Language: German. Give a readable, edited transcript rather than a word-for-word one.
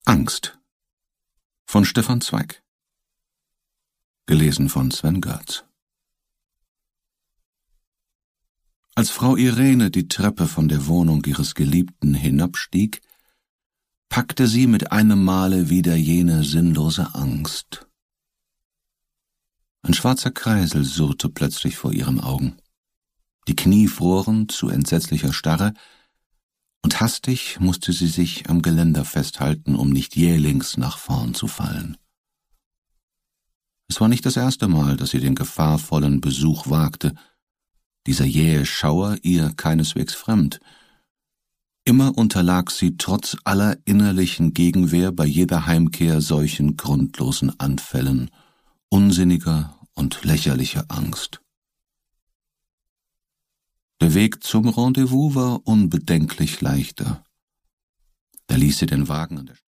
Angst von Stefan Zweig. Gelesen von Sven Görtz. Als Frau Irene die Treppe von der Wohnung ihres Geliebten hinabstieg, packte sie mit einem Male wieder jene sinnlose Angst. Ein schwarzer Kreisel surrte plötzlich vor ihren Augen. Die Knie froren zu entsetzlicher Starre, und hastig musste sie sich am Geländer festhalten, um nicht jählings nach vorn zu fallen. Es war nicht das erste Mal, dass sie den gefahrvollen Besuch wagte, dieser jähe Schauer ihr keineswegs fremd. Immer unterlag sie trotz aller innerlichen Gegenwehr bei jeder Heimkehr solchen grundlosen Anfällen unsinniger und lächerlicher Angst. Der Weg zum Rendezvous war unbedenklich leichter. Da ließ sie den Wagen an der